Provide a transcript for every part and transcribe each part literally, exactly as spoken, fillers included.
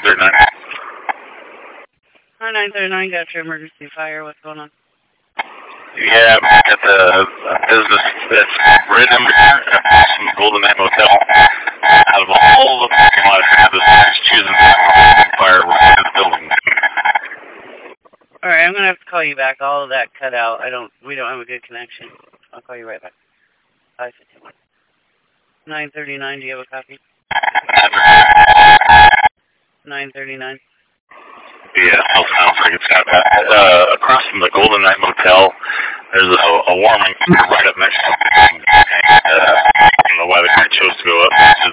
thirty-nine. Hi, nine thirty-nine, got your emergency fire. What's going on? Yeah, I'm at the uh, business that's right number here from the Golden Knight Motel. Out of all the parking lots, I was choosing fire right in the building. Alright, I'm going to have to call you back. All of that cut out. I don't, we don't have a good connection. I'll call you right back. five fifty-one. nine thirty-nine, do you have a copy? nine thirty-nine. Yeah, sounds like it's got that. Uh, across from the Golden Knight Motel, there's a, a warming right up next to it. And, uh, I don't know why the guy chose to go up.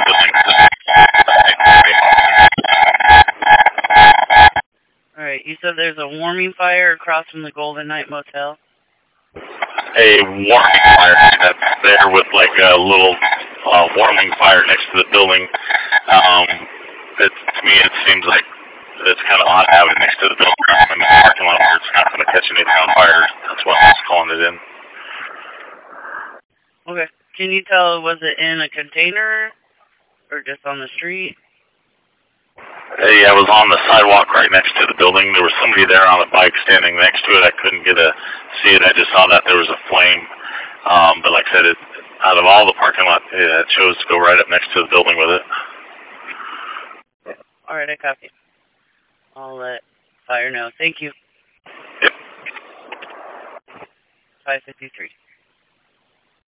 Alright, you said there's a warming fire across from the Golden Knight Motel? A warming fire that's there with like a little uh, warming fire next to the building. Um, it, to me, it seems like it's kind of odd to have it next to the building in the parking lot where it's not going to catch anything on fire. That's why I was calling it in. Okay. Can you tell, was it in a container or just on the street? Hey, I was on the sidewalk right next to the building. There was somebody there on a bike standing next to it. I couldn't get a see it. I just saw that there was a flame. Um, but like I said, it, out of all the parking lot, yeah, it chose to go right up next to the building with it. All right, I copy. I'll let fire know. Thank you. Yep. five fifty-three.